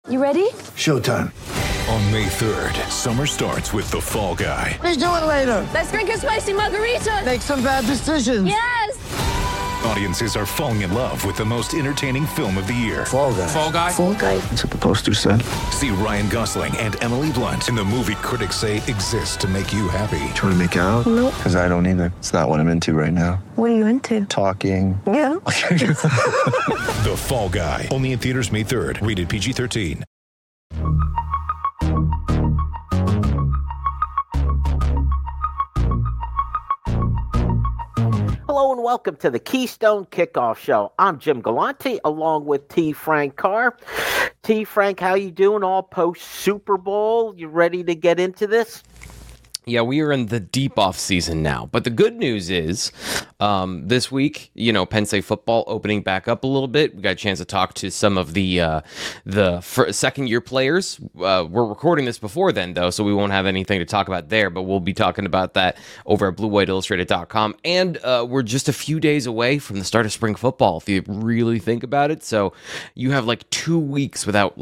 You ready? Showtime. On May 3rd, summer starts with The Fall Guy. Let's do it later. Let's drink a spicy margarita. Make some bad decisions. Yes! Audiences are falling in love with the most entertaining film of the year. Fall Guy. Fall Guy? Fall guy. That's what the poster said. See Ryan Gosling and Emily Blunt in the movie critics say exists to make you happy. Trying to make it out? Nope. Because I don't either. It's not what I'm into right now. What are you into? Talking. Yeah. The Fall Guy. Only in theaters May 3rd. Rated PG-13. Hello and welcome to the Keystone Kickoff Show. I'm Jim Galante along with T. Frank Carr. T. Frank, how you doing all post Super Bowl? You ready to get into this? Yeah, we are in the deep off season now. But the good news is this week, Penn State football opening back up a little bit. We got a chance to talk to some of the second-year players. We're recording this before then, though, so we won't have anything to talk about there. But we'll be talking about that over at BlueWhiteIllustrated.com. And we're just a few days away from the start of spring football, if you really think about it. So you have 2 weeks without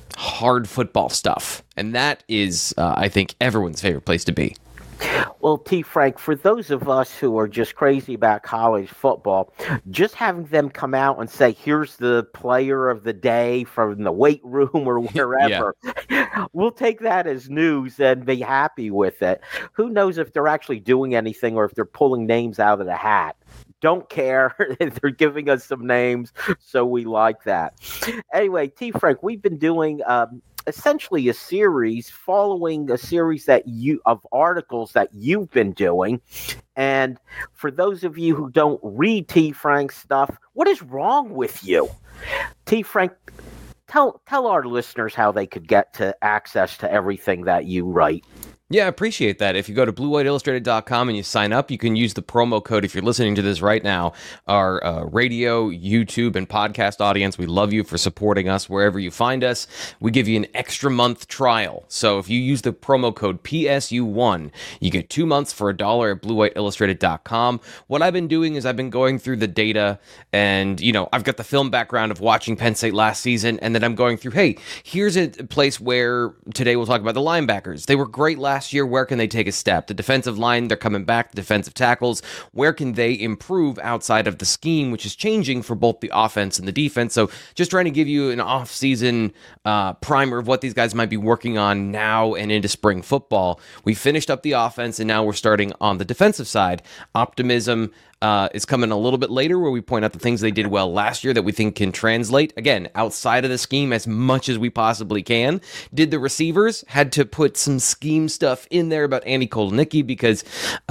hard football stuff. And that is, I think, everyone's favorite place to be. Well, T. Frank, for those of us who are just crazy about college football, just having them come out and say, here's the player of the day from the weight room or wherever, we'll take that as news and be happy with it. Who knows if they're actually doing anything or if they're pulling names out of the hat. Don't care. They're giving us some names, so we like that. Anyway, T. Frank, we've been doing essentially a series following a series of articles that you've been doing. And for those of you who don't read T. Frank's stuff, what is wrong with you? T. Frank, tell our listeners how they could get to access to everything that you write. Yeah, I appreciate that. If you go to BlueWhiteIllustrated.com and you sign up, you can use the promo code if you're listening to this right now. Our radio, YouTube, and podcast audience, we love you for supporting us wherever you find us. We give you an extra month trial. So if you use the promo code PSU1, you get 2 months for $1 at BlueWhiteIllustrated.com. What I've been doing is I've been going through the data and, I've got the film background of watching Penn State last season, and then I'm going through, hey, here's a place where today we'll talk about the linebackers. They were great last year. Where can they take a step? The defensive line, they're coming back. The defensive tackles, where can they improve outside of the scheme, which is changing for both the offense and the defense? So just trying to give you an off-season primer of what these guys might be working on now and into spring football. We finished up the offense, and now we're starting on the defensive side. Optimism is coming a little bit later, where we point out the things they did well last year that we think can translate, again, outside of the scheme as much as we possibly can. Did the receivers had to put some scheme stuff in there about Andy Kotelnicki because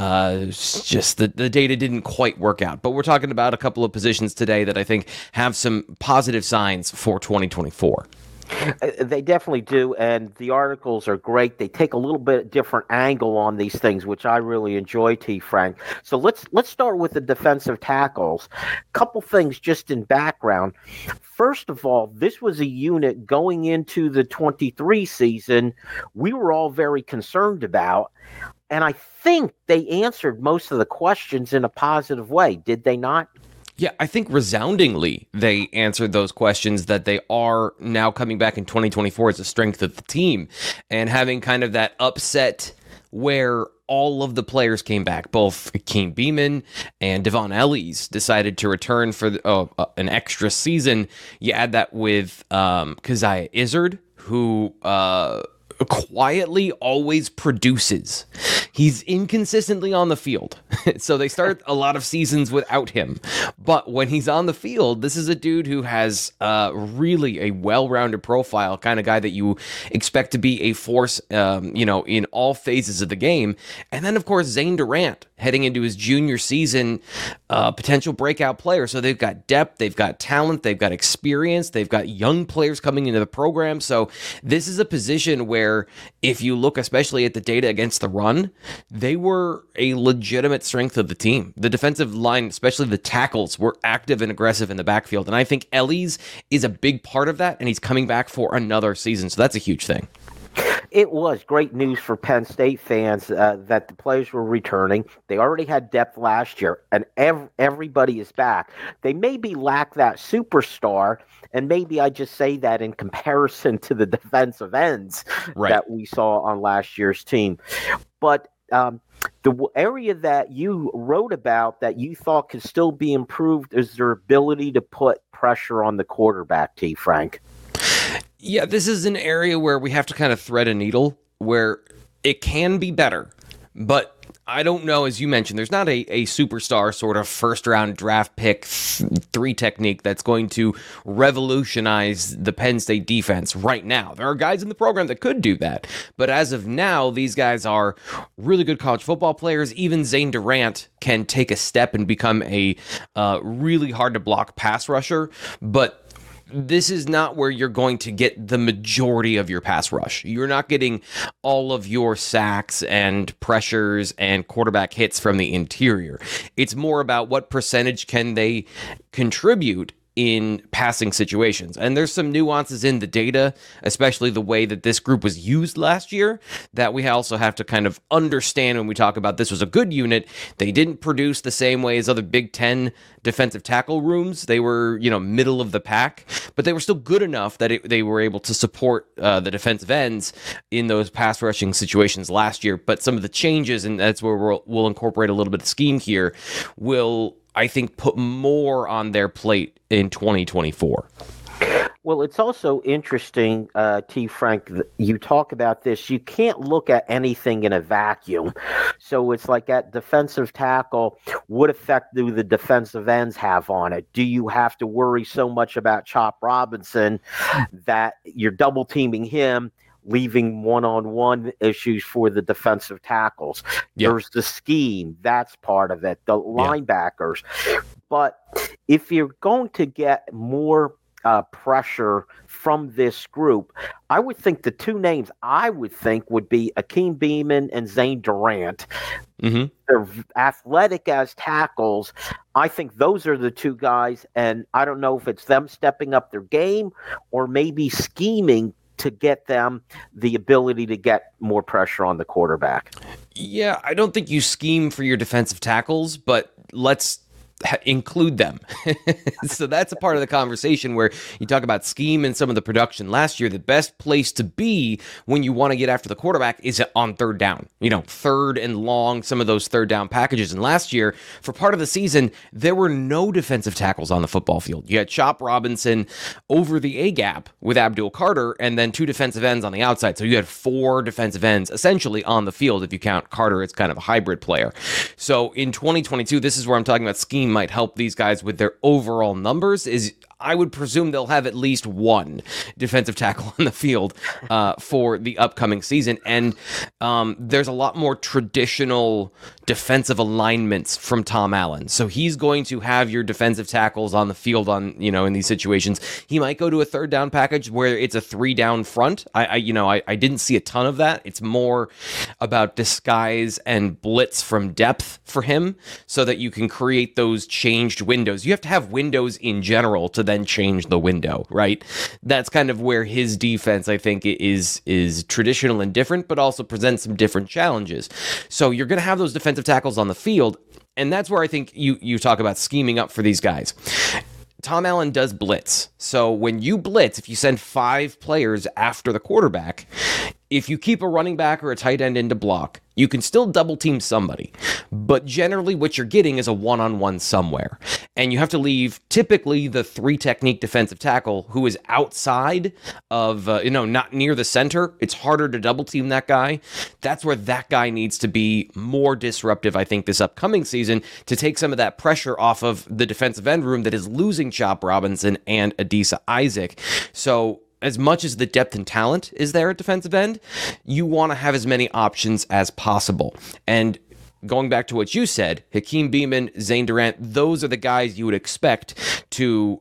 just the data didn't quite work out. But we're talking about a couple of positions today that I think have some positive signs for 2024. They definitely do, and the articles are great. They take a little bit different angle on these things, which I really enjoy, T. Frank. So let's start with the defensive tackles. Couple things just in background. First of all, this was a unit going into the 23 season we were all very concerned about, and I think they answered most of the questions in a positive way. Did they not? Yeah, I think resoundingly they answered those questions, that they are now coming back in 2024 as a strength of the team, and having kind of that upset where all of the players came back. Both Keem Beamon and Devon Ellies decided to return for an extra season. You add that with Keziah Izzard, who quietly always produces. He's inconsistently on the field. So they start a lot of seasons without him. But when he's on the field, this is a dude who has really a well-rounded profile, kind of guy that you expect to be a force, in all phases of the game. And then, of course, Zane Durant heading into his junior season, potential breakout player. So they've got depth, they've got talent, they've got experience, they've got young players coming into the program. So this is a position where if you look especially at the data against the run, they were a legitimate strength of the team. The defensive line, especially the tackles, were active and aggressive in the backfield. And I think Ellies is a big part of that, and he's coming back for another season. So that's a huge thing. It was great news for Penn State fans that the players were returning. They already had depth last year, and everybody is back. They maybe lack that superstar, and maybe I just say that in comparison to the defensive ends that we saw on last year's team. But the area that you wrote about that you thought could still be improved is their ability to put pressure on the quarterback, T. Frank. Yeah, this is an area where we have to kind of thread a needle, where it can be better. But I don't know, as you mentioned, there's not a superstar sort of first-round draft pick 3 technique that's going to revolutionize the Penn State defense right now. There are guys in the program that could do that. But as of now, these guys are really good college football players. Even Zane Durant can take a step and become a really hard-to-block pass rusher. But this is not where you're going to get the majority of your pass rush. You're not getting all of your sacks and pressures and quarterback hits from the interior. It's more about what percentage can they contribute in passing situations. And there's some nuances in the data, especially the way that this group was used last year, that we also have to kind of understand when we talk about this was a good unit. They didn't produce the same way as other Big Ten defensive tackle rooms. They were, middle of the pack, but they were still good enough that they were able to support the defensive ends in those pass rushing situations last year. But some of the changes, and that's where we'll incorporate a little bit of scheme here, will, I think, put more on their plate in 2024. Well, it's also interesting, T. Frank, you talk about this. You can't look at anything in a vacuum. So it's like at defensive tackle, what effect do the defensive ends have on it? Do you have to worry so much about Chop Robinson that you're double teaming him, leaving one-on-one issues for the defensive tackles? Yeah. There's the scheme. That's part of it. The linebackers. But if you're going to get more pressure from this group, I would think the 2 names would be Akeem Beamon and Zane Durant. Mm-hmm. They're athletic as tackles. I think those are the 2 guys, and I don't know if it's them stepping up their game or maybe scheming to get them the ability to get more pressure on the quarterback. Yeah, I don't think you scheme for your defensive tackles, but let's include them. So that's a part of the conversation where you talk about scheme and some of the production last year. The best place to be when you want to get after the quarterback is on third down, third and long, some of those third down packages. And last year, for part of the season, there were no defensive tackles on the football field. You had Chop Robinson over the A-gap with Abdul Carter, and then 2 defensive ends on the outside. So you had 4 defensive ends essentially on the field. If you count Carter, it's kind of a hybrid player. So in 2022, this is where I'm talking about scheme might help these guys with their overall numbers. Is I would presume they'll have at least 1 defensive tackle on the field for the upcoming season. And there's a lot more traditional defensive alignments from Tom Allen. So he's going to have your defensive tackles on the field in these situations. He might go to a third down package where it's a 3 down front. I didn't see a ton of that. It's more about disguise and blitz from depth for him so that you can create those changed windows. You have to have windows in general to then change the window, right? That's kind of where his defense, I think, is traditional and different, but also presents some different challenges. So you're going to have those defensive tackles on the field, and that's where I think you talk about scheming up for these guys. Tom Allen does blitz. So when you blitz, if you send 5 players after the quarterback, if you keep a running back or a tight end into block, you can still double team somebody. But generally what you're getting is a one-on-one somewhere. And you have to leave typically the 3 technique defensive tackle who is outside of, not near the center. It's harder to double team that guy. That's where that guy needs to be more disruptive, I think, this upcoming season to take some of that pressure off of the defensive end room that is losing Chop Robinson and Adisa Isaac. So as much as the depth and talent is there at defensive end, you want to have as many options as possible. And going back to what you said, Hakeem Beamon, Zane Durant, those are the guys you would expect to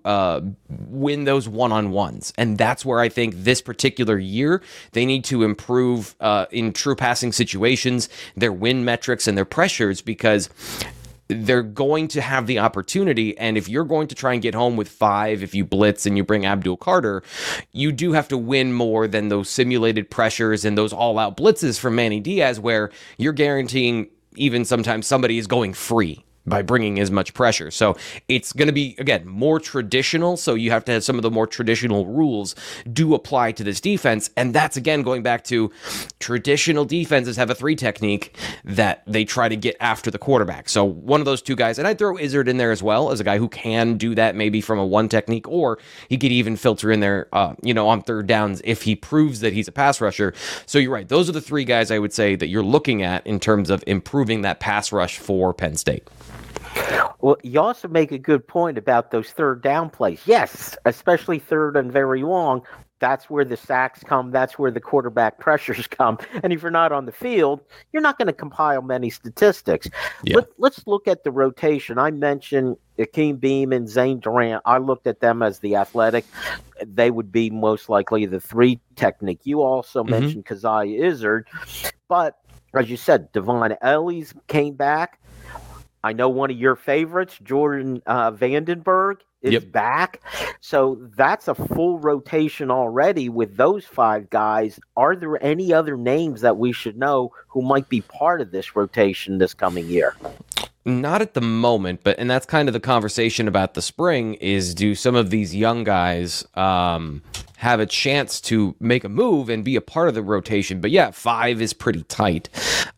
win those one-on-ones. And that's where I think this particular year, they need to improve in true passing situations, their win metrics and their pressures, because they're going to have the opportunity. And if you're going to try and get home with 5, if you blitz and you bring Abdul Carter, you do have to win more than those simulated pressures and those all-out blitzes from Manny Diaz, where you're guaranteeing even sometimes somebody is going free by bringing as much pressure. So it's going to be, again, more traditional. So you have to have some of the more traditional rules do apply to this defense. And that's, again, going back to traditional defenses have a 3 technique that they try to get after the quarterback. So one of those 2 guys, and I'd throw Izzard in there as well as a guy who can do that maybe from a 1 technique, or he could even filter in there, on third downs if he proves that he's a pass rusher. So you're right. Those are the 3 guys I would say that you're looking at in terms of improving that pass rush for Penn State. Well, you also make a good point about those third down plays. Yes, especially third and very long. That's where the sacks come. That's where the quarterback pressures come. And if you're not on the field, you're not going to compile many statistics. Yeah. Let's look at the rotation. I mentioned Akeem Beamon, Zane Durant. I looked at them as the athletic. They would be most likely the 3 technique. You also mentioned Keziah Izzard. But as you said, Devon Ellis came back. I know one of your favorites, Jordan Vandenberg, is back. So that's a full rotation already with those 5 guys. Are there any other names that we should know who might be part of this rotation this coming year? Not at the moment, and that's kind of the conversation about the spring is, do some of these young guys have a chance to make a move and be a part of the rotation? But yeah, 5 is pretty tight.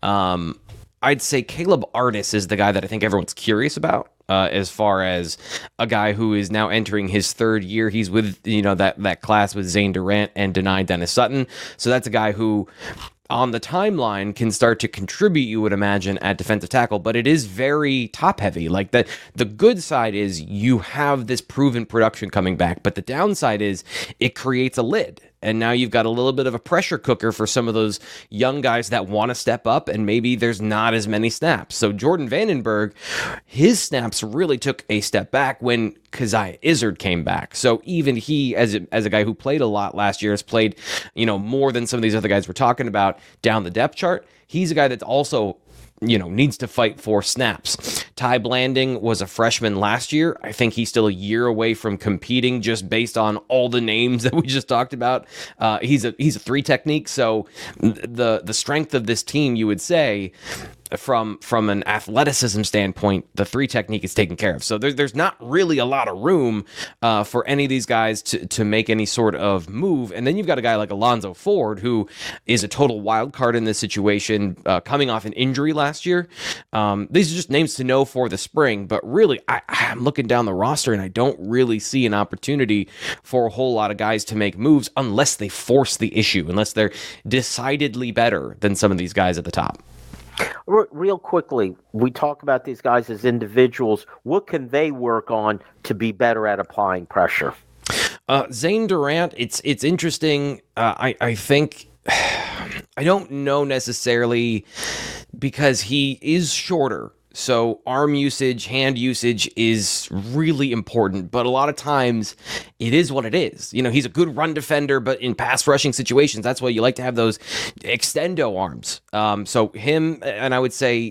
I'd say Caleb Artis is the guy that I think everyone's curious about, as far as a guy who is now entering his 3rd year. He's with, that class with Zane Durant and Denai Dennis Sutton. So that's a guy who, on the timeline, can start to contribute, you would imagine, at defensive tackle, but it is very top heavy. Like the good side is you have this proven production coming back, but the downside is it creates a lid. And now you've got a little bit of a pressure cooker for some of those young guys that want to step up, and maybe there's not as many snaps. So Jordan Vandenberg, his snaps really took a step back when Keziah Izzard came back. So even he, as a guy who played a lot last year, has played, more than some of these other guys we're talking about down the depth chart. He's a guy that's also needs to fight for snaps. Ty Blanding was a freshman last year. I think he's still a year away from competing just based on all the names that we just talked about. He's a 3 technique. So the strength of this team, you would say, from an athleticism standpoint, the 3 technique is taken care of. So there's not really a lot of room for any of these guys to make any sort of move. And then you've got a guy like Alonzo Ford, who is a total wild card in this situation, coming off an injury last year. These are just names to know for the spring, but really I'm looking down the roster and I don't really see an opportunity for a whole lot of guys to make moves unless they force the issue, unless they're decidedly better than some of these guys at the top. Real quickly, we talk about these guys as individuals. What can they work on to be better at applying pressure? Zane Durant, it's interesting. I think, I don't know necessarily, because he is shorter. So arm usage, hand usage is really important, but a lot of times it is what it is. He's a good run defender, but in pass rushing situations, that's why you like to have those extendo arms. So him, and I would say,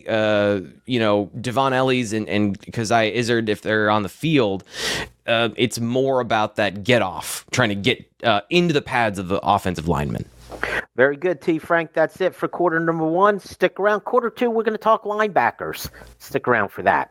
Devon Ellis and Keziah Izzard, if they're on the field, it's more about that get off, trying to get into the pads of the offensive linemen. Very good, T. Frank. That's it for quarter number 1. Stick around. Quarter 2, we're going to talk linebackers. Stick around for that.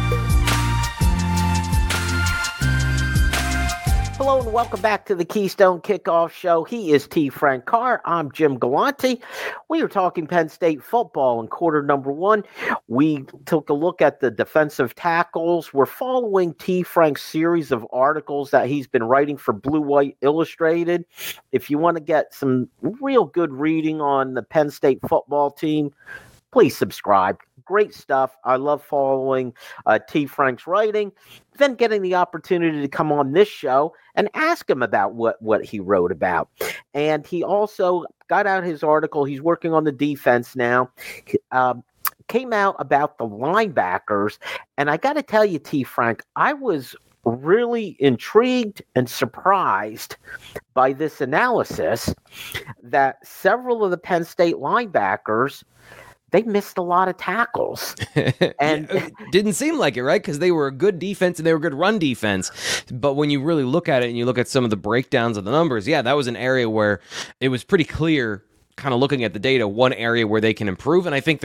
Hello and welcome back to the Keystone Kickoff Show. He is T. Frank Carr. I'm Jim Galante. We are talking Penn State football in quarter number 1. We took a look at the defensive tackles. We're following T. Frank's series of articles that he's been writing for Blue White Illustrated. If you want to get some real good reading on the Penn State football team, please subscribe. Great stuff. I love following T. Frank's writing, then getting the opportunity to come on this show and ask him about what he wrote about. And he also got out his article. He's working on the defense now. Came out about the linebackers. And I got to tell you, T. Frank, I was really intrigued and surprised by this analysis that several of the Penn State linebackers they missed a lot of tackles. And it didn't seem like it, right? Because they were a good defense and they were a good run defense. But when you really look at it and you look at some of the breakdowns of the numbers, yeah, that was an area where it was pretty clear, kind of looking at the data, one area where they can improve. And I think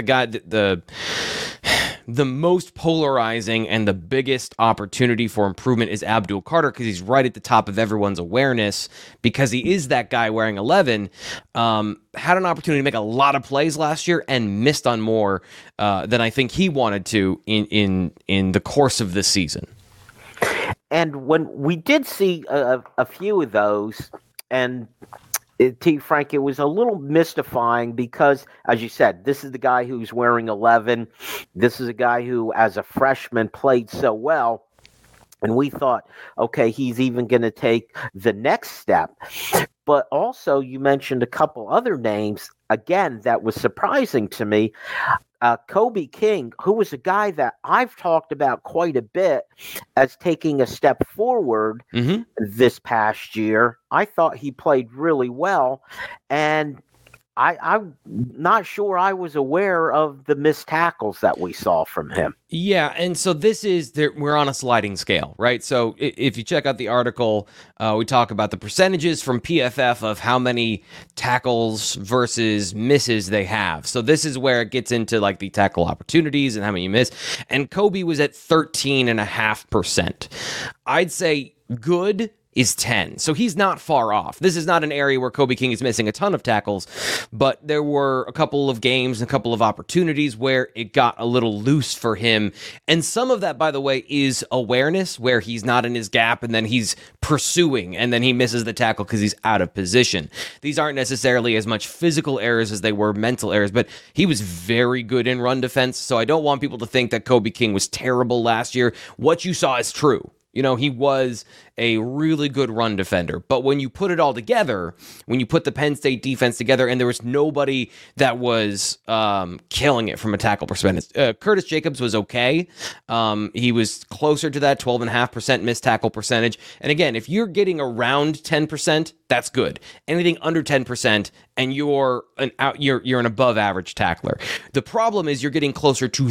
the most polarizing and the biggest opportunity for improvement is Abdul Carter, because he's right at the top of everyone's awareness because he is that guy wearing 11. Had an opportunity to make a lot of plays last year and missed on more than I think he wanted to in the course of this season. And when we did see a few of those, and T. Frank, it was a little mystifying because, as you said, this is the guy who's wearing 11. This is a guy who, as a freshman, played so well. And we thought, okay, he's even going to take the next step. But also, you mentioned a couple other names, again, that was surprising to me. Kobe King, who was a guy that I've talked about quite a bit as taking a step forward this past year. I thought he played really well, and I'm not sure I was aware of the missed tackles that we saw from him. Yeah, and so we're on a sliding scale, right? So if you check out the article, we talk about the percentages from PFF of how many tackles versus misses they have. So this is where it gets into like the tackle opportunities and how many you miss. And Kobe was at 13.5%. I'd say good is 10. So he's not far off. This is not an area where Kobe King is missing a ton of tackles, but there were a couple of games and a couple of opportunities where it got a little loose for him. And some of that, by the way, is awareness, where he's not in his gap and then he's pursuing and then he misses the tackle because he's out of position. These aren't necessarily as much physical errors as they were mental errors, but he was very good in run defense. So I don't want people to think that Kobe King was terrible last year. What you saw is true. You know, he was a really good run defender. But when you put it all together, when you put the Penn State defense together, and there was nobody that was killing it from a tackle perspective. Curtis Jacobs was okay. He was closer to that 12.5% missed tackle percentage. And again, if you're getting around 10%, that's good. Anything under 10%, and you're an above average tackler. The problem is you're getting closer to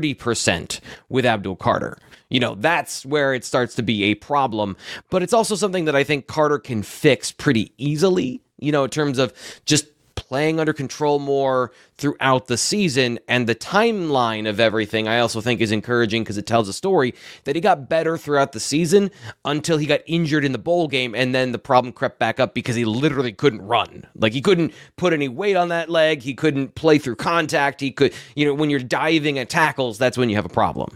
30% with Abdul Carter. You know, that's where it starts to be a problem. But it's also something that I think Carter can fix pretty easily, you know, in terms of just playing under control more throughout the season. And the timeline of everything I also think is encouraging because it tells a story that he got better throughout the season until he got injured in the bowl game, and then the problem crept back up because he literally couldn't run. Like, he couldn't put any weight on that leg. He couldn't play through contact. He could, you know, when you're diving at tackles, that's when you have a problem.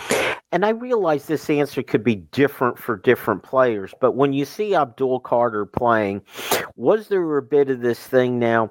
And I realize this answer could be different for different players, but when you see Abdul Carter playing, was there a bit of this thing now,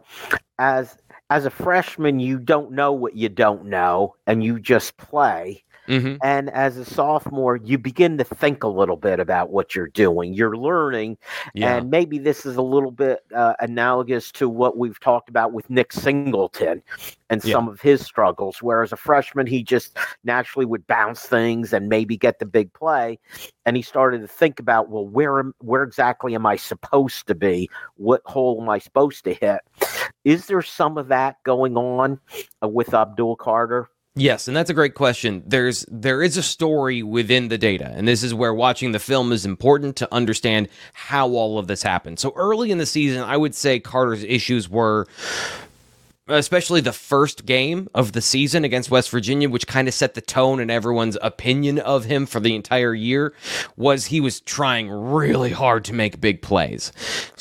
as a freshman, you don't know what you don't know, and you just play. Mm-hmm. And as a sophomore, you begin to think a little bit about what you're doing. You're learning, and maybe this is a little bit analogous to what we've talked about with Nick Singleton and some of his struggles, where as a freshman, he just naturally would bounce things and maybe get the big play. And he started to think about, well, where exactly am I supposed to be? What hole am I supposed to hit? Is there some of that going on with Abdul Carter? Yes, and that's a great question. There is a story within the data, and this is where watching the film is important to understand how all of this happened. So early in the season, I would say Carter's issues were, especially the first game of the season against West Virginia, which kind of set the tone and everyone's opinion of him for the entire year, was he was trying really hard to make big plays.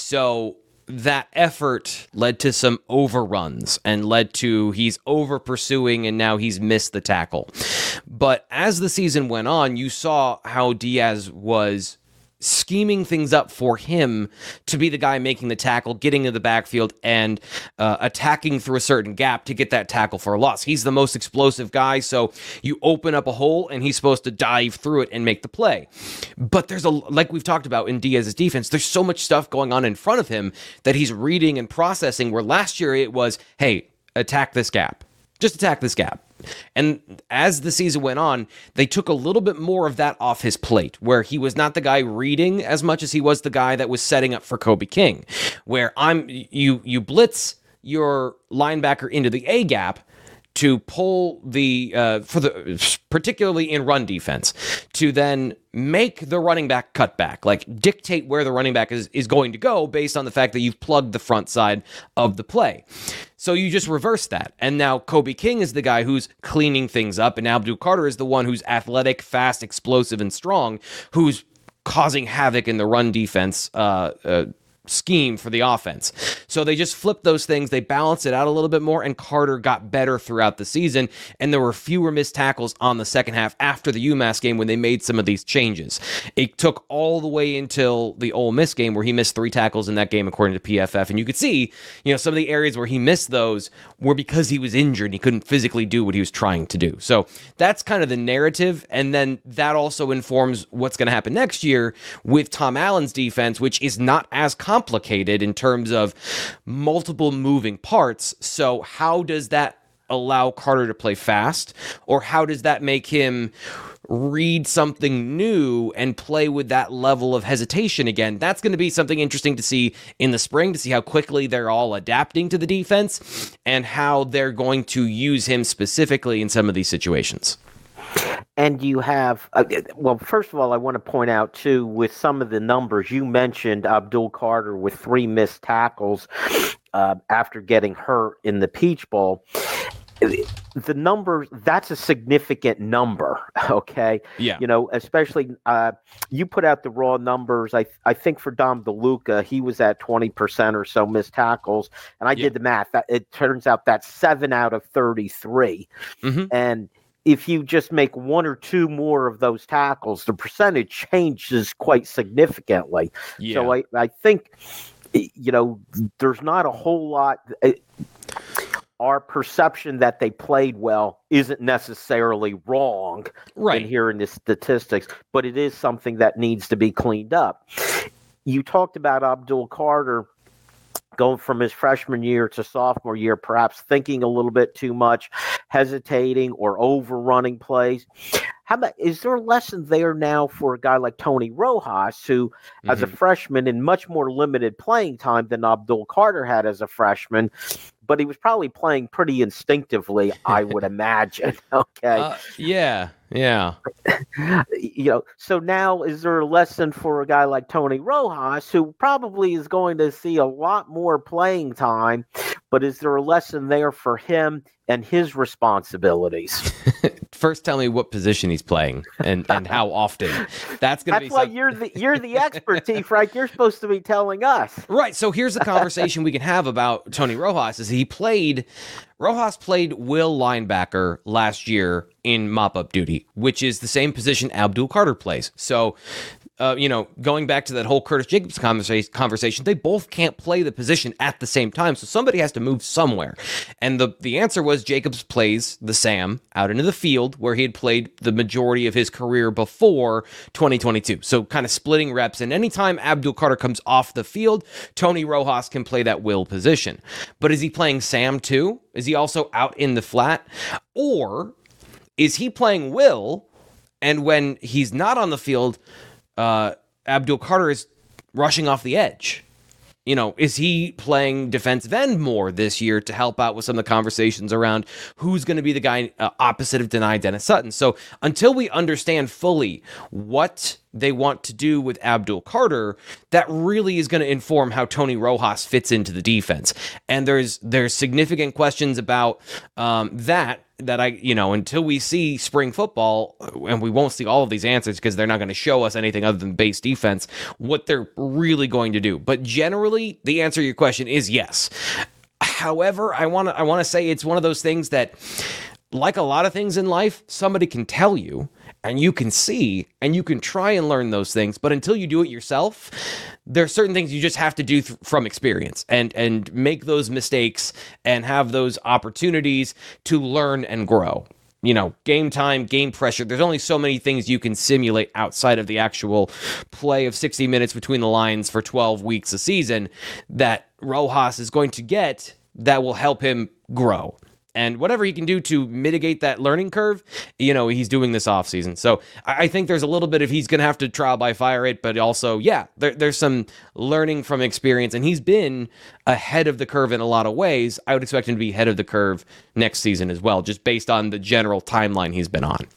So that effort led to some overruns and led to he's over pursuing and now he's missed the tackle. But as the season went on, you saw how Diaz was scheming things up for him to be the guy making the tackle, getting in the backfield, and attacking through a certain gap to get that tackle for a loss. He's the most explosive guy, so you open up a hole, and he's supposed to dive through it and make the play. But there's like we've talked about in Diaz's defense, there's so much stuff going on in front of him that he's reading and processing, where last year it was, hey, attack this gap. Just attack this gap. And as the season went on, they took a little bit more of that off his plate, where he was not the guy reading as much as he was the guy that was setting up for Kobe King, where you blitz your linebacker into the A gap. to pull particularly in run defense, to then make the running back cut back, like dictate where the running back is going to go based on the fact that you've plugged the front side of the play. So you just reverse that. And now Kobe King is the guy who's cleaning things up, and Abdul Carter is the one who's athletic, fast, explosive, and strong, who's causing havoc in the run defense scheme for the offense. So they just flipped those things. They balanced it out a little bit more, and Carter got better throughout the season, and there were fewer missed tackles on the second half after the UMass game when they made some of these changes. It took all the way until the Ole Miss game where he missed 3 tackles in that game according to PFF, and you could see, some of the areas where he missed those were because he was injured and he couldn't physically do what he was trying to do. So that's kind of the narrative, and then that also informs what's going to happen next year with Tom Allen's defense, which is not as complicated in terms of multiple moving parts. So how does that allow Carter to play fast, or how does that make him read something new and play with that level of hesitation again? That's going to be something interesting to see in the spring, to see how quickly they're all adapting to the defense and how they're going to use him specifically in some of these situations. And you have, first of all, I want to point out, too, with some of the numbers, you mentioned Abdul Carter with 3 missed tackles after getting hurt in the Peach Bowl. The number, that's a significant number, okay? Yeah. Especially, you put out the raw numbers. I think for Dom DeLuca, he was at 20% or so missed tackles. And I did the math. It turns out that's 7 out of 33. Mm-hmm. And if you just make 1 or 2 more of those tackles, the percentage changes quite significantly. Yeah. So I think, there's not a whole lot. Our perception that they played well isn't necessarily wrong in hearing the statistics, but it is something that needs to be cleaned up. You talked about Abdul Carter going from his freshman year to sophomore year, perhaps thinking a little bit too much, hesitating or overrunning plays. Is there a lesson there now for a guy like Tony Rojas, who, as a freshman, in much more limited playing time than Abdul Carter had as a freshman, but he was probably playing pretty instinctively, I would imagine. Okay. Yeah. So now is there a lesson for a guy like Tony Rojas, who probably is going to see a lot more playing time, but is there a lesson there for him and his responsibilities? First, tell me what position he's playing and how often. That's why you're the expert, T. Frank. You're supposed to be telling us. Right. So here's the conversation we can have about Tony Rojas. Rojas played will linebacker last year in mop-up duty, which is the same position Abdul Carter plays. So, going back to that whole Curtis Jacobs conversation, they both can't play the position at the same time. So somebody has to move somewhere. And the answer was Jacobs plays the Sam out into the field where he had played the majority of his career before 2022. So kind of splitting reps. And anytime Abdul Carter comes off the field, Tony Rojas can play that will position. But is he playing Sam too? Is he also out in the flat? Or is he playing will, and when he's not on the field, Abdul Carter is rushing off the edge? Is he playing defensive end more this year to help out with some of the conversations around who's going to be the guy opposite of Dennis Sutton? So until we understand fully what they want to do with Abdul Carter, that really is going to inform how Tony Rojas fits into the defense. And there's significant questions about that until we see spring football, and we won't see all of these answers because they're not going to show us anything other than base defense, what they're really going to do. But generally, the answer to your question is yes. However, I want to say it's one of those things that, like a lot of things in life, somebody can tell you, and you can see, and you can try and learn those things. But until you do it yourself, there are certain things you just have to do from experience and make those mistakes and have those opportunities to learn and grow. Game time, game pressure. There's only so many things you can simulate outside of the actual play of 60 minutes between the lines for 12 weeks a season that Rojas is going to get that will help him grow. And whatever he can do to mitigate that learning curve, he's doing this offseason. So I think there's a little bit of he's going to have to trial by fire it, but also, there's some learning from experience. And he's been ahead of the curve in a lot of ways. I would expect him to be ahead of the curve next season as well, just based on the general timeline he's been on.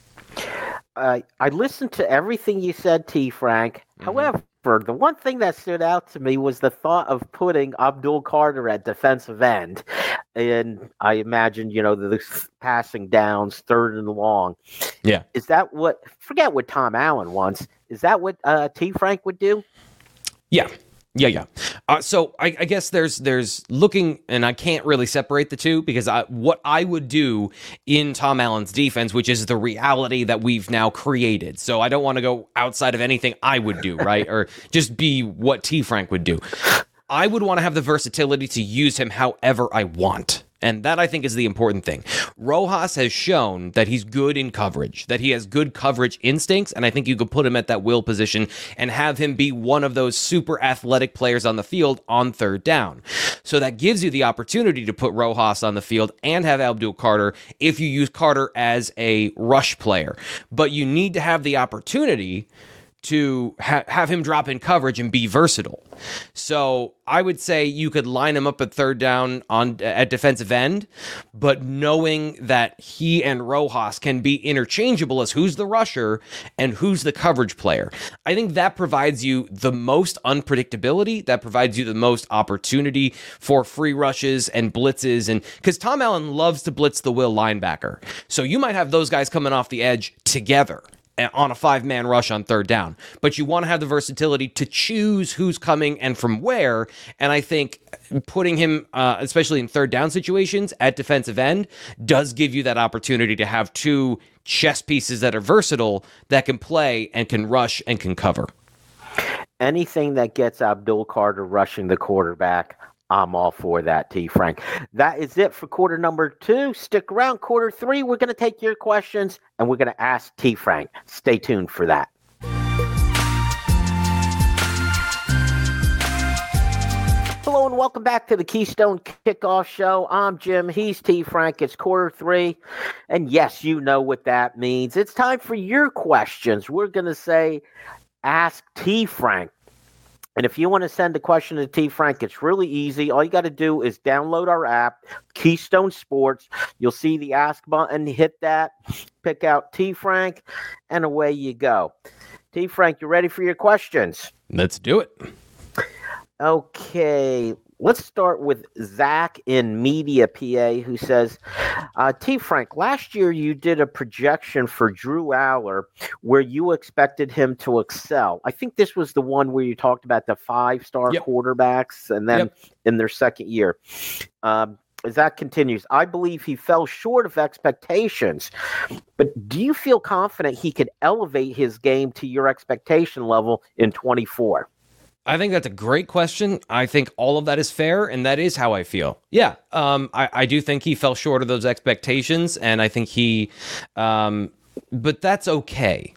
I listened to everything you said, T. Frank. However, the one thing that stood out to me was the thought of putting Abdul Carter at defensive end. And I imagine, the passing downs, third and long. Yeah. Is that forget what Tom Allen wants. Is that what T. Frank would do? Yeah. So I guess there's looking, and I can't really separate the two because what I would do in Tom Allen's defense, which is the reality that we've now created. So I don't want to go outside of anything I would do, right? Or just be what T. Frank would do. I would want to have the versatility to use him however I want. And that, I think, is the important thing. Rojas has shown that he's good in coverage, that he has good coverage instincts, and I think you could put him at that will position and have him be one of those super athletic players on the field on third down. So that gives you the opportunity to put Rojas on the field and have Abdul Carter if you use Carter as a rush player. But you need to have the opportunity to have him drop in coverage and be versatile. So I would say you could line him up at third down at defensive end, but knowing that he and Rojas can be interchangeable as who's the rusher and who's the coverage player. I think that provides you the most unpredictability, that provides you the most opportunity for free rushes and blitzes, and because Tom Allen loves to blitz the will linebacker. So you might have those guys coming off the edge together on a 5-man rush on third down. But you want to have the versatility to choose who's coming and from where. And I think putting him, especially in third down situations at defensive end, does give you that opportunity to have two chess pieces that are versatile, that can play and can rush and can cover. Anything that gets Abdul Carter rushing the quarterback, I'm all for that, T. Frank. That is it for quarter number 2. Stick around. Quarter 3, we're going to take your questions, and we're going to ask T. Frank. Stay tuned for that. Hello, and welcome back to the Keystone Kickoff Show. I'm Jim. He's T. Frank. It's quarter 3, and yes, you know what that means. It's time for your questions. We're going to say, ask T. Frank. And if you want to send a question to T. Frank, it's really easy. All you got to do is download our app, Keystone Sports. You'll see the ask button. Hit that, pick out T. Frank, and away you go. T. Frank, you ready for your questions? Let's do it. Okay. Let's start with Zach in Media, PA, who says, T. Frank, last year you did a projection for Drew Aller where you expected him to excel. I think this was the one where you talked about the 5-star quarterbacks and then in their second year. As that continues, I believe he fell short of expectations, but do you feel confident he could elevate his game to your expectation level in 24? I think that's a great question. I think all of that is fair, and that is how I feel. Yeah, I do think he fell short of those expectations, and I think but that's okay.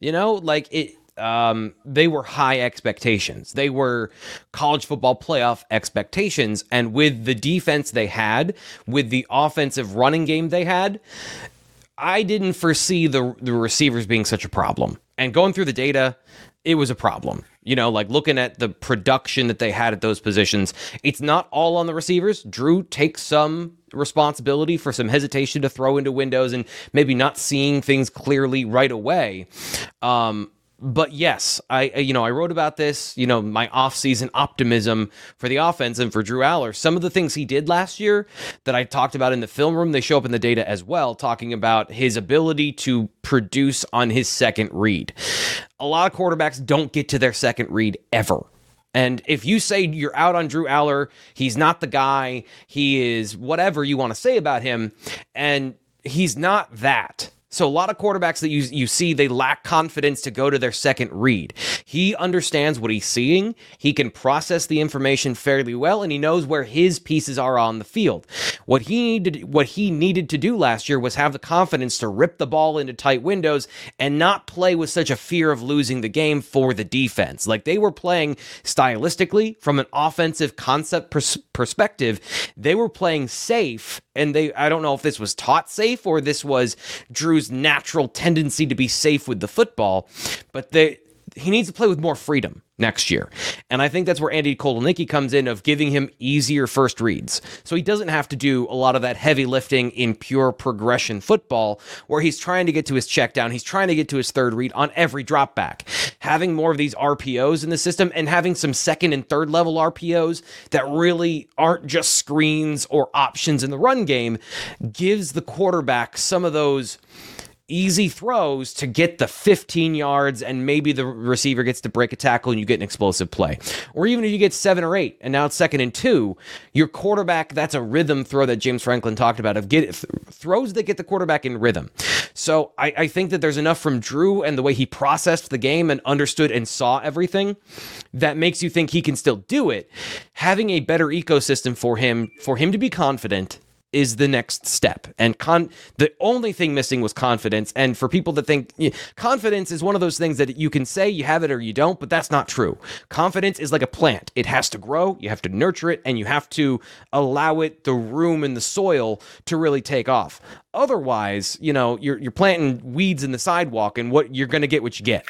They were high expectations. They were college football playoff expectations, and with the defense they had, with the offensive running game they had, I didn't foresee the receivers being such a problem. And going through the data, it was a problem. Looking at the production that they had at those positions, it's not all on the receivers. Drew takes some responsibility for some hesitation to throw into windows and maybe not seeing things clearly right away. But yes, I wrote about this, my off-season optimism for the offense and for Drew Aller. Some of the things he did last year that I talked about in the film room, they show up in the data as well, talking about his ability to produce on his second read. A lot of quarterbacks don't get to their second read ever. And if you say you're out on Drew Aller, he's not the guy, he is whatever you want to say about him, and he's not that. So a lot of quarterbacks that you see, they lack confidence to go to their second read. He understands what he's seeing. He can process the information fairly well, and he knows where his pieces are on the field. What he needed to do last year was have the confidence to rip the ball into tight windows and not play with such a fear of losing the game for the defense. Like, they were playing stylistically from an offensive concept perspective. They were playing safe, and I don't know if this was taught safe or this was Drew's natural tendency to be safe with the football, but he needs to play with more freedom next year. And I think that's where Andy Kotelnicki comes in, of giving him easier first reads. So he doesn't have to do a lot of that heavy lifting in pure progression football, where he's trying to get to his check down. He's trying to get to his third read on every drop back. Having more of these RPOs in the system and having some second and third level RPOs that really aren't just screens or options in the run game gives the quarterback some of those easy throws to get the 15 yards, and maybe the receiver gets to break a tackle and you get an explosive play. Or even if you get 7 or 8 and now it's 2nd and 2, your quarterback, that's a rhythm throw that James Franklin talked about, of throws that get the quarterback in rhythm. So I think that there's enough from Drew and the way he processed the game and understood and saw everything that makes you think he can still do it. Having a better ecosystem for him to be confident is the next step. And the only thing missing was confidence. And for people that think confidence is one of those things that you can say you have it or you don't, but that's not true. Confidence is like a plant. It has to grow, you have to nurture it, and you have to allow it the room in the soil to really take off. Otherwise, you're planting weeds in the sidewalk, and you're going to get what you get.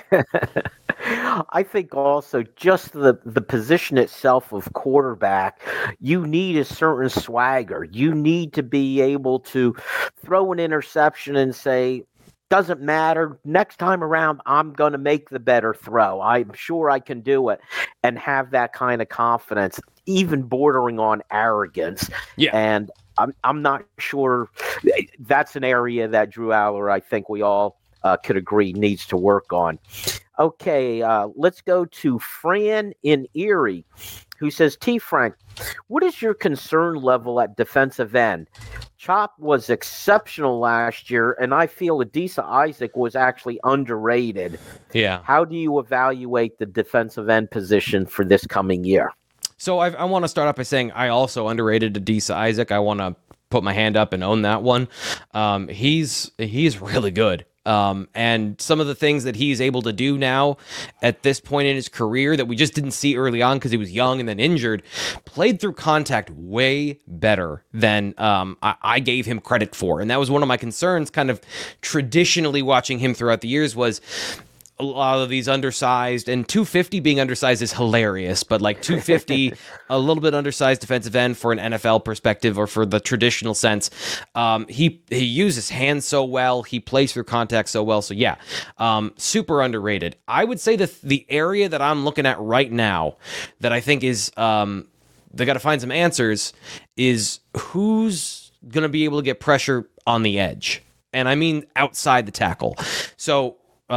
I think also just the position itself of quarterback, you need a certain swagger. You need to be able to throw an interception and say, doesn't matter, next time around, I'm going to make the better throw. I'm sure I can do it, and have that kind of confidence, even bordering on arrogance. Yeah. And I'm not sure that's an area that Drew Allar, I think we all could agree, needs to work on. Okay, let's go to Fran in Erie, who says, T. Frank, what is your concern level at defensive end? Chop was exceptional last year, and I feel Adisa Isaac was actually underrated. Yeah. How do you evaluate the defensive end position for this coming year? So I want to start off by saying I also underrated Adisa Isaac. I want to put my hand up and own that one. He's really good. And some of the things that he's able to do now at this point in his career that we just didn't see early on because he was young and then injured, played through contact way better than I gave him credit for. And that was one of my concerns kind of traditionally watching him throughout the years was a lot of these undersized, and 250 being undersized is hilarious, but like 250, a little bit undersized defensive end for an NFL perspective or for the traditional sense. He uses hands so well. He plays through contact so well. So yeah, super underrated. I would say that the area that I'm looking at right now that I think is, they got to find some answers, is who's going to be able to get pressure on the edge. And I mean outside the tackle. So,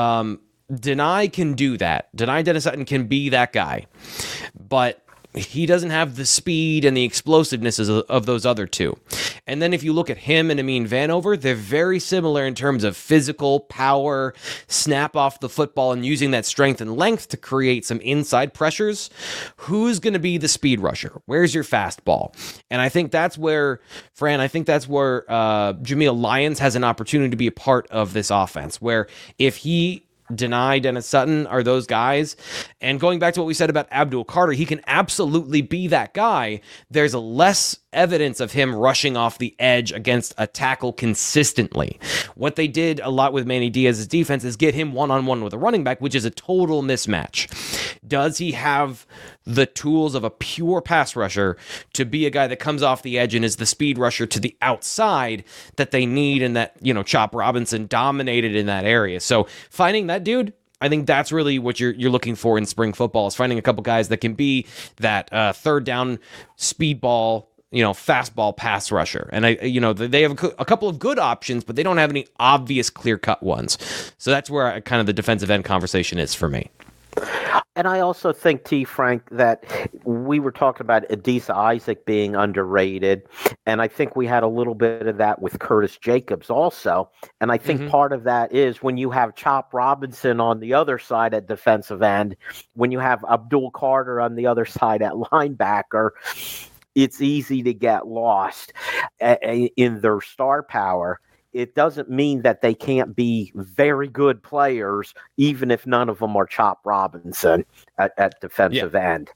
Deni can do that. Deni Dennis Sutton can be that guy, but he doesn't have the speed and the explosiveness of those other two. And then if you look at him and Amin Vanover, they're very similar in terms of physical power, snap off the football, and using that strength and length to create some inside pressures. Who's going to be the speed rusher? Where's your fastball? And I think that's where, Fran, Jameel Lyons has an opportunity to be a part of this offense, where if he Deni, Dennis Sutton are those guys. And going back to what we said about Abdul Carter, he can absolutely be that guy. There's less evidence of him rushing off the edge against a tackle consistently. What they did a lot with Manny Diaz's defense is get him one-on-one with a running back, which is a total mismatch. Does he have the tools of a pure pass rusher to be a guy that comes off the edge and is the speed rusher to the outside that they need, and that, Chop Robinson dominated in that area? So finding that dude, I think that's really what you're looking for in spring football, is finding a couple guys that can be that third down speed ball, fastball pass rusher. And they have a couple of good options, but they don't have any obvious clear-cut ones. So that's where kind of the defensive end conversation is for me. And I also think, T. Frank, that we were talking about Adisa Isaac being underrated, and I think we had a little bit of that with Curtis Jacobs also. And I think part of that is when you have Chop Robinson on the other side at defensive end, when you have Abdul Carter on the other side at linebacker, it's easy to get lost. in their star power, it doesn't mean that they can't be very good players, even if none of them are Chop Robinson at defensive end.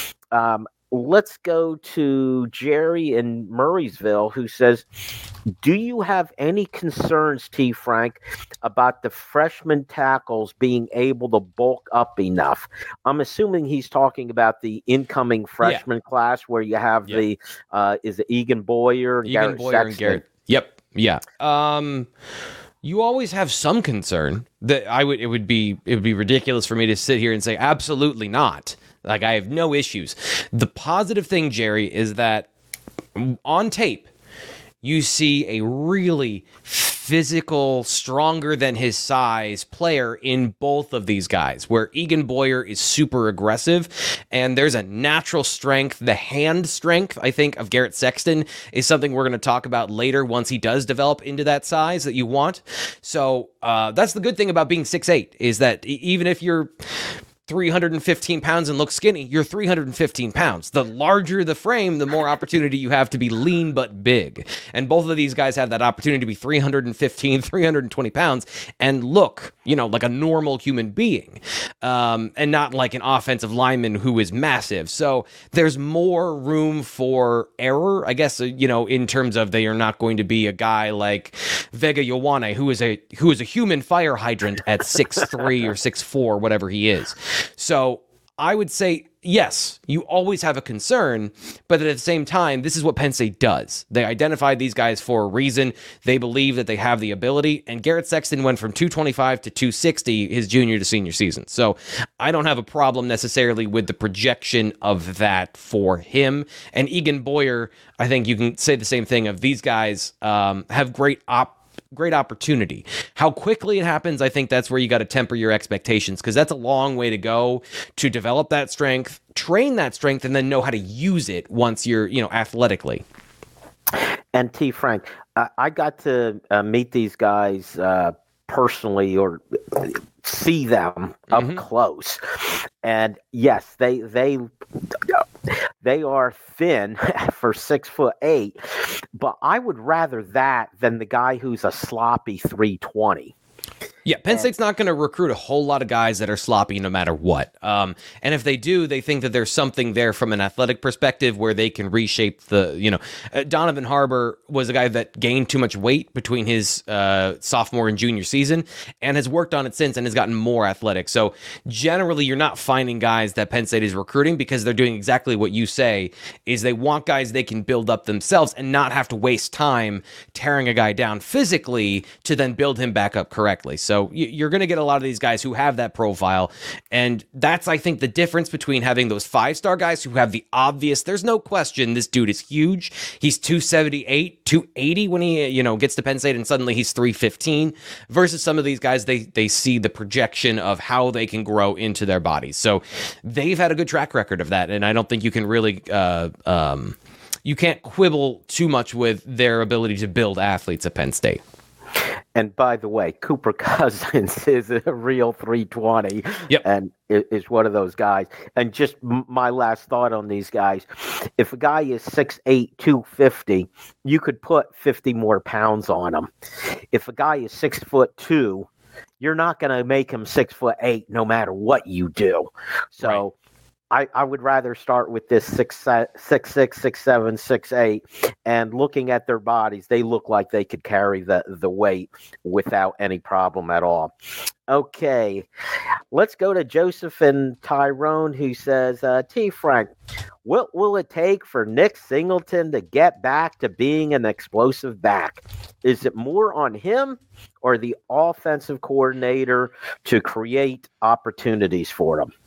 Let's go to Jerry in Murraysville, who says, do you have any concerns, T. Frank, about the freshman tackles being able to bulk up enough? I'm assuming he's talking about the incoming freshman class where you have is it Egan Boyer and Garrett Sexton? And Garrett. Yep. Yeah. You always have some concern that it would be ridiculous for me to sit here and say absolutely not. Like, I have no issues. The positive thing, Jerry, is that on tape, you see a really physical, stronger than his size player in both of these guys, where Egan Boyer is super aggressive, and there's a natural strength. The hand strength, I think, of Garrett Sexton is something we're going to talk about later once he does develop into that size that you want. So that's the good thing about being 6'8", is that even if you're 315 pounds and look skinny, you're 315 pounds. The larger the frame, the more opportunity you have to be lean but big. And both of these guys have that opportunity to be 315, 320 pounds and look, like a normal human being, and not like an offensive lineman who is massive. So there's more room for error, I guess, in terms of they are not going to be a guy like Vega Ioane, who is a human fire hydrant at 6'3" or 6'4", whatever he is. So I would say, yes, you always have a concern, but at the same time, this is what Penn State does. They identified these guys for a reason. They believe that they have the ability, and Garrett Sexton went from 225 to 260 his junior to senior season. So I don't have a problem necessarily with the projection of that for him. And Egan Boyer, I think you can say the same thing of these guys have great opportunity. How quickly it happens, I think that's where you got to temper your expectations, because that's a long way to go to develop that strength, train that strength, and then know how to use it once you're, athletically. And T. Frank, I got to meet these guys personally, or see them up close, and yes, they are thin for 6'8", but I would rather that than the guy who's a sloppy 320. Yeah, Penn State's not going to recruit a whole lot of guys that are sloppy no matter what. And if they do, they think that there's something there from an athletic perspective where they can reshape Donovan Harbor was a guy that gained too much weight between his sophomore and junior season and has worked on it since and has gotten more athletic. So generally, you're not finding guys that Penn State is recruiting because they're doing exactly what you say, is they want guys they can build up themselves and not have to waste time tearing a guy down physically to then build him back up correctly. So you're going to get a lot of these guys who have that profile. And that's, I think, the difference between having those 5-star guys who have the obvious, there's no question this dude is huge. He's 278, 280 when he, gets to Penn State, and suddenly he's 315, versus some of these guys, they see the projection of how they can grow into their bodies. So they've had a good track record of that. And I don't think you can really, you can't quibble too much with their ability to build athletes at Penn State. And by the way, Cooper Cousins is a real 320, and is one of those guys. And just my last thought on these guys, if a guy is 6'8", 250, you could put 50 more pounds on him. If a guy is 6'2", you're not going to make him 6'8" no matter what you do. So right. I would rather start with this 6'6", 6'7", 6'8", and looking at their bodies, they look like they could carry the weight without any problem at all. Okay, let's go to Joseph and Tyrone, who says, T. Frank, what will it take for Nick Singleton to get back to being an explosive back? Is it more on him or the offensive coordinator to create opportunities for him?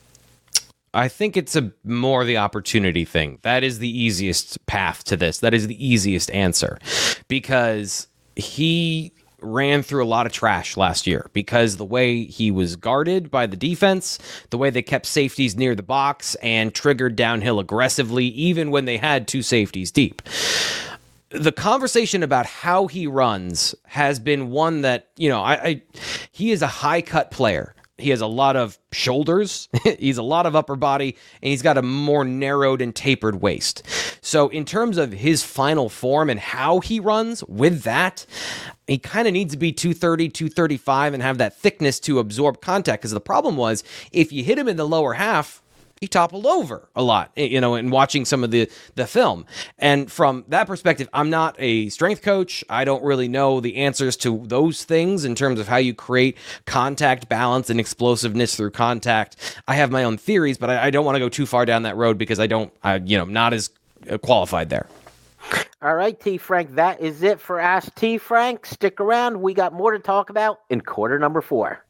I think it's more the opportunity thing. That is the easiest path to this. That is the easiest answer, because he ran through a lot of trash last year because the way he was guarded by the defense, the way they kept safeties near the box and triggered downhill aggressively, even when they had 2 safeties deep. The conversation about how he runs has been one that, he is a high cut player. He has a lot of shoulders, he's a lot of upper body, and he's got a more narrowed and tapered waist. So in terms of his final form and how he runs with that, he kind of needs to be 230, 235 and have that thickness to absorb contact. Because the problem was, if you hit him in the lower half, he toppled over a lot, in watching some of the film. And from that perspective, I'm not a strength coach. I don't really know the answers to those things in terms of how you create contact balance and explosiveness through contact. I have my own theories, but I don't want to go too far down that road because not as qualified there. All right, T. Frank, that is it for Ask T. Frank. Stick around. We got more to talk about in quarter number 4.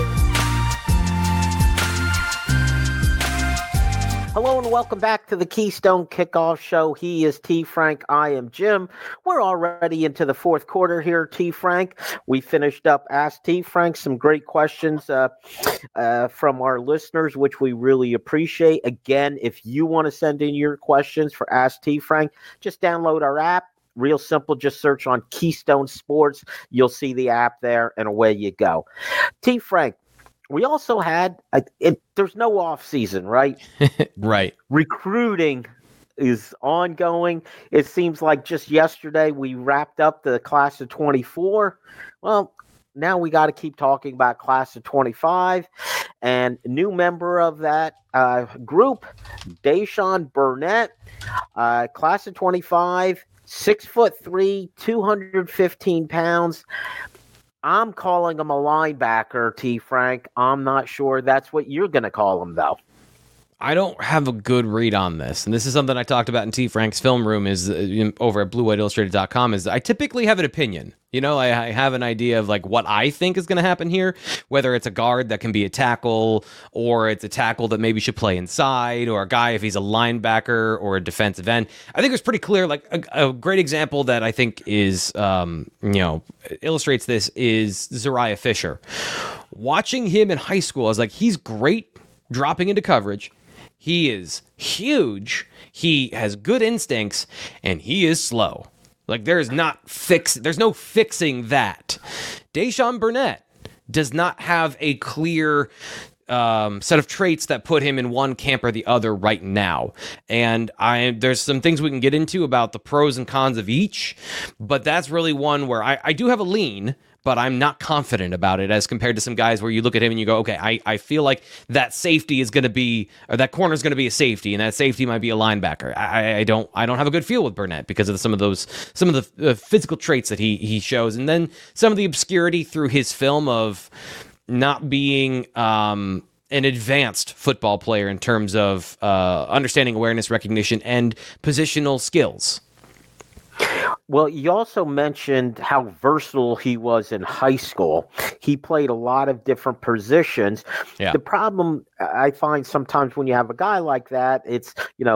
Hello and welcome back to the Keystone Kickoff Show. He is T. Frank. I am Jim. We're already into the fourth quarter here, T. Frank. We finished up Ask T. Frank. Some great questions from our listeners, which we really appreciate. Again, if you want to send in your questions for Ask T. Frank, just download our app. Real simple. Just search on Keystone Sports. You'll see the app there, and away you go. T. Frank. We also had, there's no off season, right? Right. Recruiting is ongoing. It seems like just yesterday we wrapped up the class of 24. Well, now we got to keep talking about class of 25. And a new member of that group, Deshaun Burnett, class of 25, 6'3", 215 pounds. I'm calling him a linebacker, T. Frank. I'm not sure that's what you're going to call him, though. I don't have a good read on this, and this is something I talked about in T. Frank's film room is over at BlueWhiteIllustrated.com. Is I typically have an opinion. I have an idea of like what I think is going to happen here, whether it's a guard that can be a tackle, or it's a tackle that maybe should play inside, or a guy if he's a linebacker or a defensive end. I think it's pretty clear. Like a great example that I think is illustrates this is Zuriah Fisher. Watching him in high school, I was like, he's great dropping into coverage. He is huge. He has good instincts, and he is slow. Like there's no fixing that. Deshaun Burnett does not have a clear set of traits that put him in one camp or the other right now. And there's some things we can get into about the pros and cons of each, but that's really one where I do have a lean, but I'm not confident about it as compared to some guys where you look at him and you go, okay, I feel like that safety is going to be, or that corner is going to be a safety, and that safety might be a linebacker. I don't have a good feel with Burnett because of some of the physical traits that he shows, and then some of the obscurity through his film of not being an advanced football player in terms of understanding awareness, recognition, and positional skills. Well, you also mentioned how versatile he was in high school. He played a lot of different positions. Yeah. The problem I find sometimes when you have a guy like that, it's,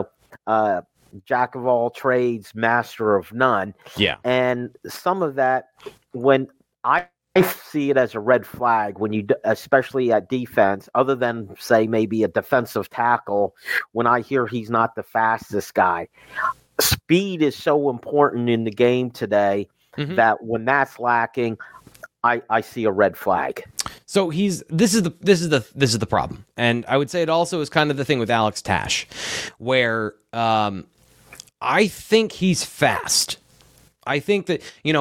jack of all trades, master of none. Yeah. And some of that, when I see it as a red flag when you, especially at defense, other than say maybe a defensive tackle, when I hear he's not the fastest guy. Speed is so important in the game today that when that's lacking, I see a red flag. So this is the problem, and I would say it also is kind of the thing with Alex Tash, where I think he's fast. I think that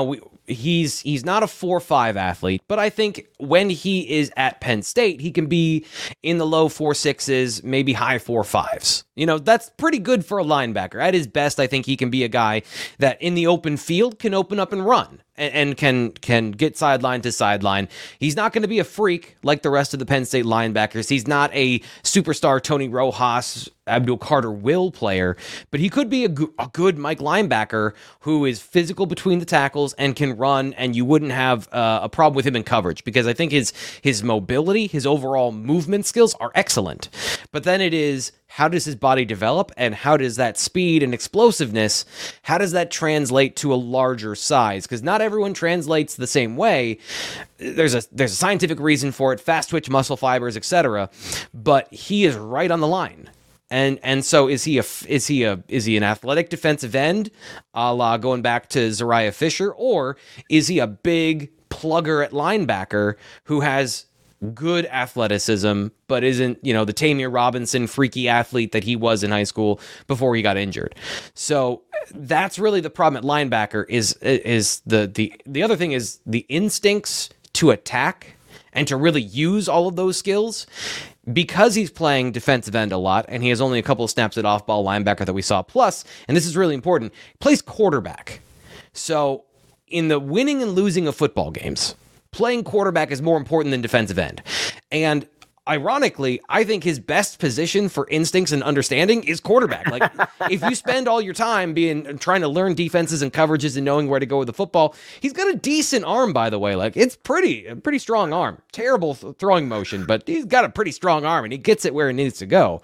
he's not a 4.5 athlete, but I think when he is at Penn State, he can be in the low 4.6s, maybe high 4.5s. That's pretty good for a linebacker. At his best, I think he can be a guy that in the open field can open up and run and can get sideline to sideline. He's not going to be a freak like the rest of the Penn State linebackers. He's not a superstar Tony Rojas, Abdul Carter Will player, but he could be a good Mike linebacker who is physical between the tackles and can run, and you wouldn't have a problem with him in coverage because I think his mobility, his overall movement skills are excellent. But then it is, how does his body develop, and how does that speed and explosiveness, how does that translate to a larger size? Because not everyone translates the same way. There's a scientific reason for it, fast twitch muscle fibers, etc. But he is right on the line. And so is he an athletic defensive end, a la going back to Zuriah Fisher, or is he a big plugger at linebacker who has good athleticism, but isn't, the Tamir Robinson freaky athlete that he was in high school before he got injured. So that's really the problem at linebacker is the other thing is the instincts to attack and to really use all of those skills. Because he's playing defensive end a lot and he has only a couple of snaps at off-ball linebacker that we saw. Plus, and this is really important, he plays quarterback. So in the winning and losing of football games, playing quarterback is more important than defensive end. And ironically, I think his best position for instincts and understanding is quarterback. Like, if you spend all your time trying to learn defenses and coverages and knowing where to go with the football, he's got a decent arm, by the way. Like, it's a pretty strong arm. Terrible throwing motion, but he's got a pretty strong arm, and he gets it where it needs to go.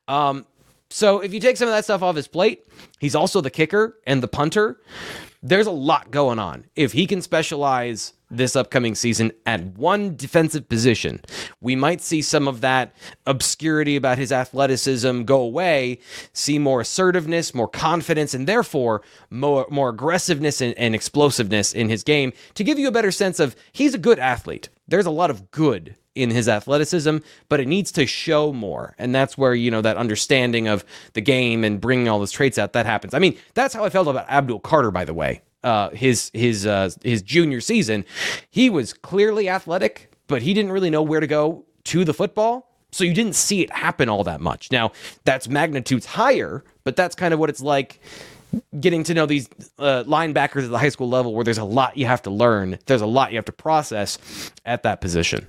So if you take some of that stuff off his plate, he's also the kicker and the punter. There's a lot going on. If he can specialize this upcoming season at one defensive position, we might see some of that obscurity about his athleticism go away, see more assertiveness, more confidence, and therefore more aggressiveness and explosiveness in his game to give you a better sense of he's a good athlete. There's a lot of good in his athleticism, but it needs to show more. And that's where, that understanding of the game and bringing all those traits out, that happens. I mean, that's how I felt about Abdul Carter, by the way. His junior season, he was clearly athletic, but he didn't really know where to go to the football. So you didn't see it happen all that much. Now, that's magnitudes higher, but that's kind of what it's like getting to know these linebackers at the high school level, where there's a lot you have to learn. There's a lot you have to process at that position.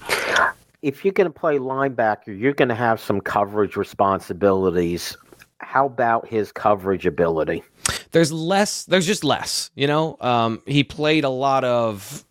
If you're going to play linebacker, you're going to have some coverage responsibilities. How about his coverage ability? There's just less, he played a lot of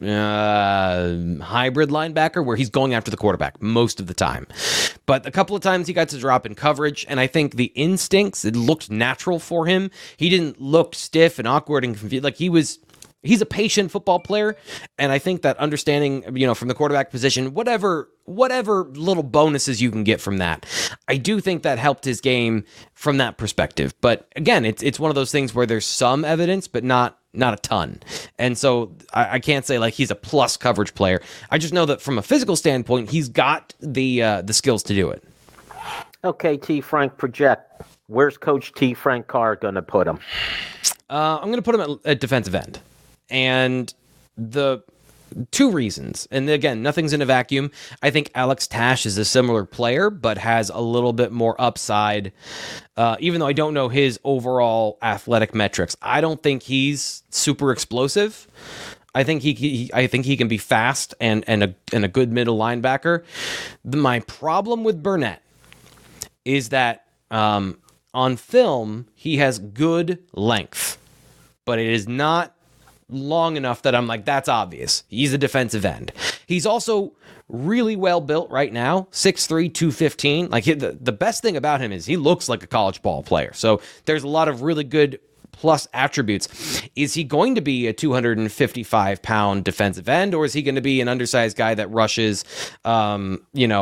hybrid linebacker where he's going after the quarterback most of the time. But a couple of times he got to drop in coverage, and I think the instincts, it looked natural for him. He didn't look stiff and awkward and confused. Like, he's a patient football player, and I think that understanding, from the quarterback position, whatever little bonuses you can get from that, I do think that helped his game from that perspective. But again, it's one of those things where there's some evidence, but not a ton. And so I can't say like he's a plus coverage player. I just know that from a physical standpoint, he's got the skills to do it. Okay, T. Frank, project. Where's Coach T. Frank Carr going to put him? I'm going to put him at defensive end. And the two reasons, and again, nothing's in a vacuum. I think Alex Tash is a similar player, but has a little bit more upside. Even though I don't know his overall athletic metrics, I don't think he's super explosive. I think he can be fast and a good middle linebacker. My problem with Burnett is that on film he has good length, but it is not long enough that I'm like, that's obvious. He's a defensive end. He's also really well built right now, 6'3", 215. Like, the best thing about him is he looks like a college ball player. So there's a lot of really good plus attributes. Is he going to be a 255-pound defensive end, or is he going to be an undersized guy that rushes, from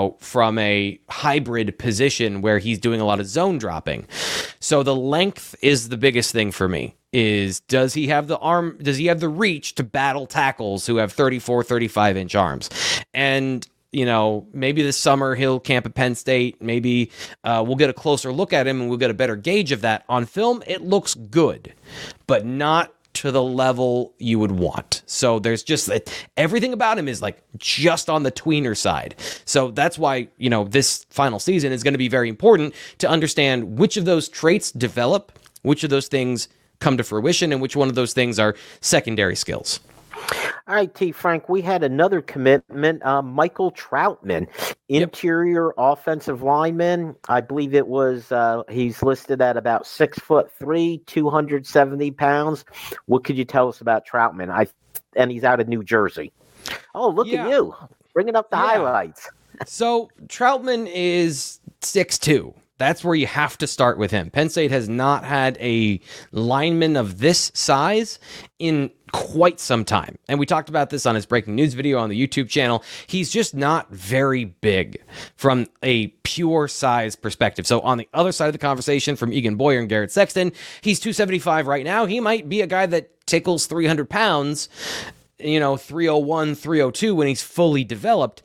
a hybrid position where he's doing a lot of zone dropping? So the length is the biggest thing for me. Does he have the arm? Does he have the reach to battle tackles who have 34, 35-inch arms? And maybe this summer he'll camp at Penn State. Maybe we'll get a closer look at him and we'll get a better gauge of that. On film, it looks good, but not to the level you would want. So there's just everything about him is like just on the tweener side. So that's why, this final season is going to be very important to understand which of those traits develop, which of those things come to fruition, and which one of those things are secondary skills. All right, T. Frank, we had another commitment, Michael Troutman, interior offensive lineman. I believe it was, he's listed at about 6'3", 270 pounds. What could you tell us about Troutman? And he's out of New Jersey. Oh, look at you, bringing up the highlights. So Troutman is 6'2". That's where you have to start with him. Penn State has not had a lineman of this size in quite some time. And we talked about this on his breaking news video on the YouTube channel. He's just not very big from a pure size perspective. So on the other side of the conversation from Egan Boyer and Garrett Sexton, he's 275 right now. He might be a guy that tickles 300 pounds, 301, 302 when he's fully developed.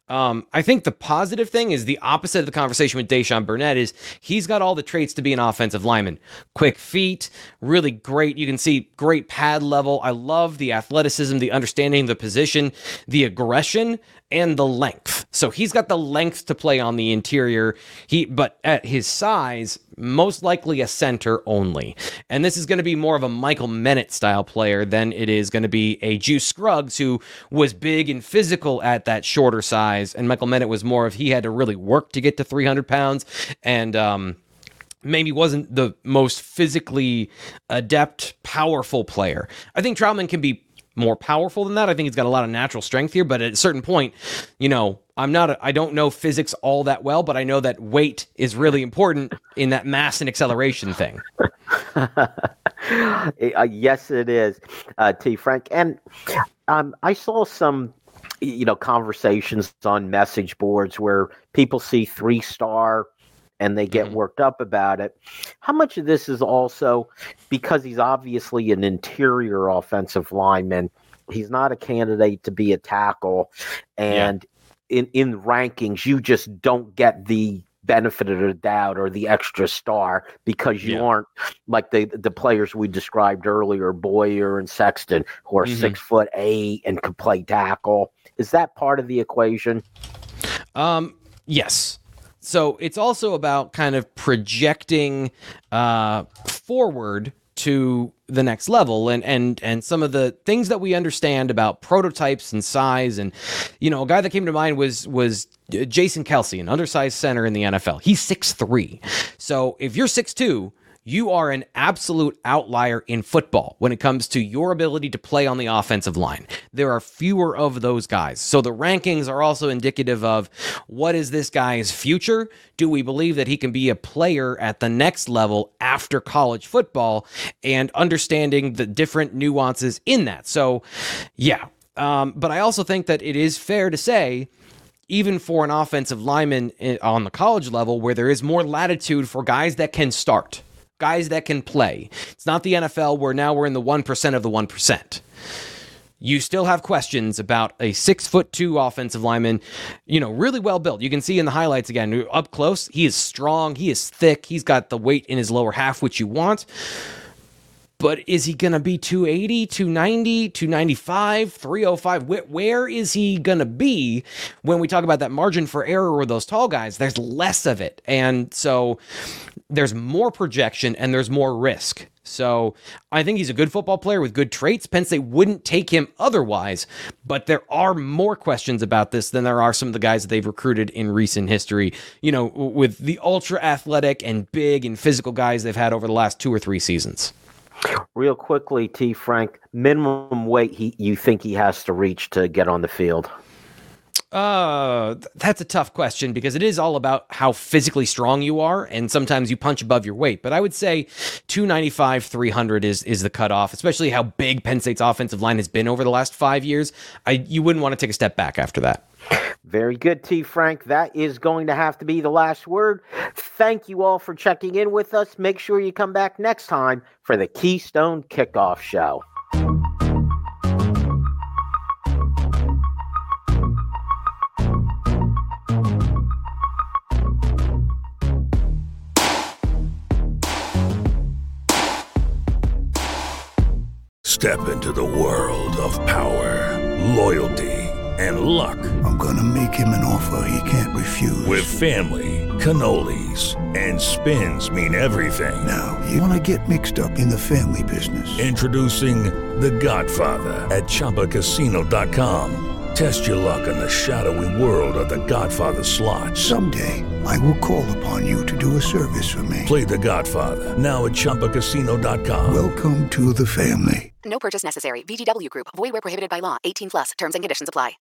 I think the positive thing is the opposite of the conversation with Deshaun Burnett is he's got all the traits to be an offensive lineman. Quick feet, really great. You can see great pad level. I love the athleticism, the understanding of the position, the aggression, and the length. So he's got the length to play on the interior. But at his size, most likely a center only. And this is going to be more of a Michael Menet style player than it is going to be a Juice Scruggs, who was big and physical at that shorter size. And Michael Menet was more of, he had to really work to get to 300 pounds and maybe wasn't the most physically adept, powerful player. I think Trautman can be more powerful than that. I think he's got a lot of natural strength here, but at a certain point, I don't know physics all that well, but I know that weight is really important in that mass and acceleration thing. Yes, it is, T. Frank. And I saw some, conversations on message boards where people see 3-star and they get worked up about it. How much of this is also because he's obviously an interior offensive lineman? He's not a candidate to be a tackle. And in rankings, you just don't get the benefit of the doubt or the extra star because you aren't like the players we described earlier, Boyer and Sexton, who are 6'8" and could play tackle. Is that part of the equation? Yes. So it's also about kind of projecting forward to the next level and some of the things that we understand about prototypes and size. And, a guy that came to mind was Jason Kelce, an undersized center in the NFL. He's 6'3". So if you're 6'2", you are an absolute outlier in football when it comes to your ability to play on the offensive line. There are fewer of those guys. So the rankings are also indicative of what is this guy's future? Do we believe that he can be a player at the next level after college football, and understanding the different nuances in that? So, but I also think that it is fair to say, even for an offensive lineman on the college level, where there is more latitude for guys that can start, guys that can play. It's not the NFL where now we're in the 1% of the 1%. You still have questions about a 6'2" offensive lineman, really well built. You can see in the highlights again, up close, he is strong, he is thick, he's got the weight in his lower half, which you want. But is he going to be 280, 290, 295, 305? Where is he going to be when we talk about that margin for error with those tall guys? There's less of it. And so there's more projection and there's more risk. So I think he's a good football player with good traits. Penn State wouldn't take him otherwise, but there are more questions about this than there are some of the guys that they've recruited in recent history, with the ultra athletic and big and physical guys they've had over the last 2 or 3 seasons. Real quickly, T. Frank, minimum weight you think he has to reach to get on the field? That's a tough question because it is all about how physically strong you are, and sometimes you punch above your weight. But I would say 295, 300 is the cutoff, especially how big Penn State's offensive line has been over the last 5 years. You wouldn't want to take a step back after that. Very good, T. Frank. That is going to have to be the last word. Thank you all for checking in with us. Make sure you come back next time for the Keystone Kickoff Show. Step into the world of power, loyalty, and luck. I'm gonna make him an offer he can't refuse. With family, cannolis, and spins mean everything. Now, you wanna get mixed up in the family business. Introducing The Godfather at ChumbaCasino.com. Test your luck in the shadowy world of The Godfather slot. Someday, I will call upon you to do a service for me. Play The Godfather, now at ChumbaCasino.com. Welcome to the family. No purchase necessary. VGW Group. Void where prohibited by law. 18+. Terms and conditions apply.